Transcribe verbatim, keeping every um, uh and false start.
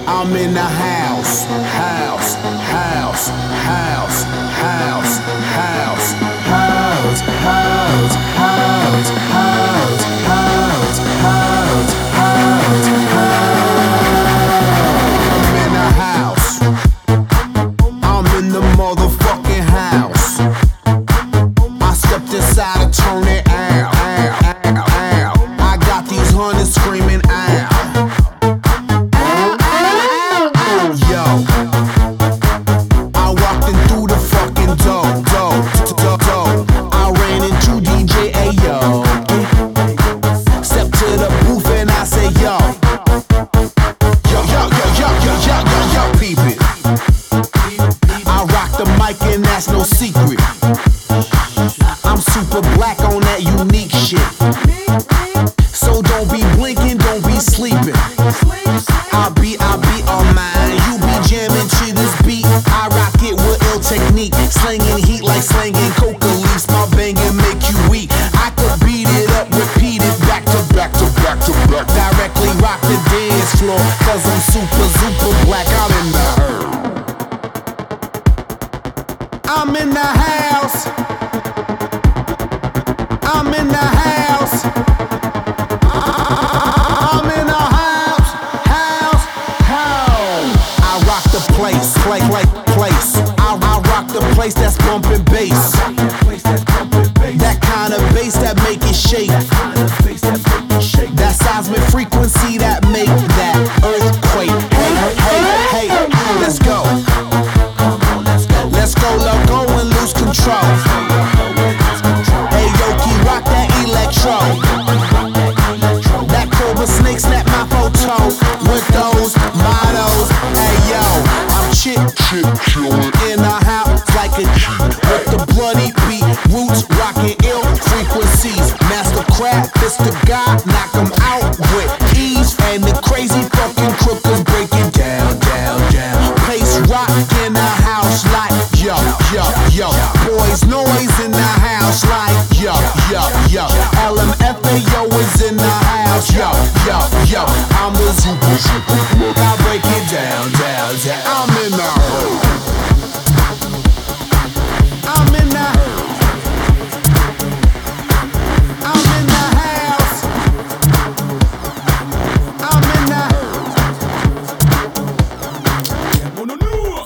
I'm in the house, house, house, house, house, house, house, house, house, house, house, house, house, house. I'm in the house. I'm in the motherfucking house. I stepped inside and turned it out, out, out, out. I got these hunters screaming out. And that's no secret. I'm super black on that unique shit. So don't be blinking, don't be sleeping. I'll be, I'll be on mine. You be jamming to this beat. I rock it with ill technique. Slinging heat like slinging coca leaves. My banging make you weak. I could beat it up, repeat it back to back to back to back. Directly rock the dance floor. Cause I'm super, super black out in the herd. I'm in the house. I'm in the house. I'm in the house. House, house. I rock the place, play, play, place. I, I rock the place that's bumping bass. That kind of bass that make it shake. That seismic frequency that make that earthquake. Hey, hey, hey, let's go. Let's go, let go and lose control. Hey, Yoki, rock that electro. That Cobra Snake snap my photo with those mottos. Hey, yo, I'm chip, chip, chillin' in the house like a G with the bloody beat. Roots rockin' ill frequencies. Master craft, Mister God, knock 'em out with ease. And the crazy fucking crookers break it down, down, down. Place rock in the house like yo, yo, yo. Boys noise in the house like yo, yo, yo. L M F A O is in the house, yo, yo, yo. I'm the super, super plug. I break it down, down, down. I'm in the hood.